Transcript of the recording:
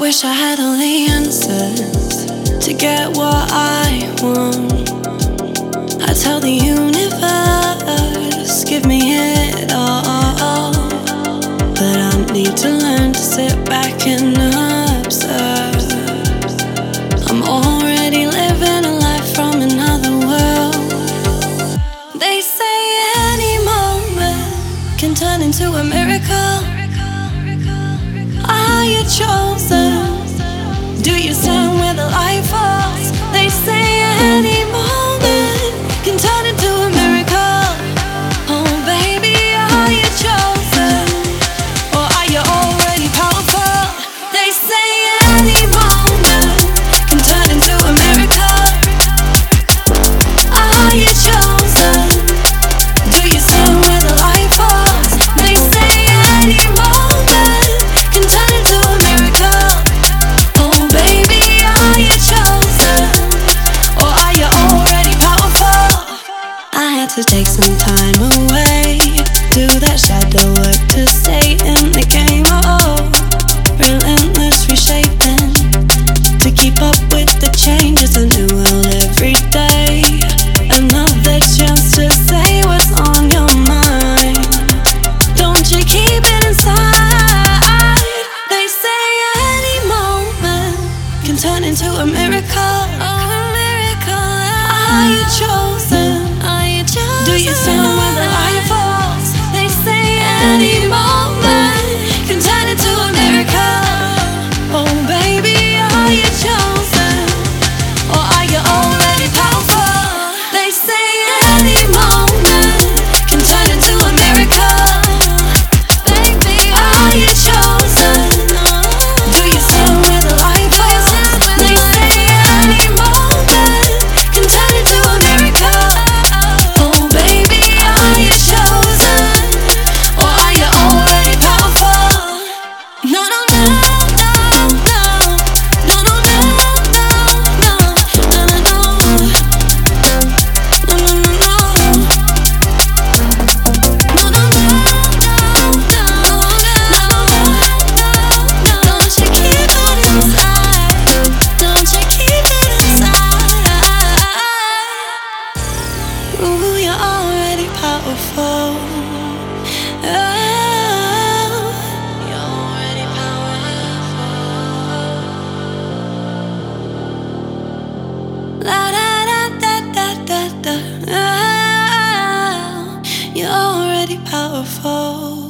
wish I had all the answers to get what I want. I tell the universe, give me it all. But I need to learn to sit back and observe. I'm already living a life from another world. They say any moment can turn into a miracle. Are you chosen? Do you stand where the light falls? They say any moment can turn into a miracle. Oh baby, are you chosen? Or are you already powerful? They say any moment can turn into a miracle. Are you chosen? Do you stand where the light falls? They say any moment can turn into a miracle. Oh baby, are you chosen? Or are you already powerful? I had to take some time away, do that shadow work to stay in the game. Oh, relentless reshaping to keep up with the changes. A new world every day, another chance to say what's on your mind. Don't you keep it inside. They say any moment can turn into a miracle. Oh, a miracle. Are you chosen? Are you chosen? Do you stand where the light falls? They say any moment can turn into a miracle. Oh baby, are you chosen? Or are you already powerful? They say any moment can turn into a miracle. Baby, are you chosen? Do you stand where the light falls? They say any moment can turn into a miracle. Oh baby, are you chosen? Or are you already powerful? No, no, no, no, no. No, no, no, no, no. No, no, no. No, no, no, no. No, no, no, no, no. Don't you keep it inside. Don't you keep it inside. Ooh, you're already powerful. Oh, you're already powerful. La da da da da da da. Oh, you're already powerful.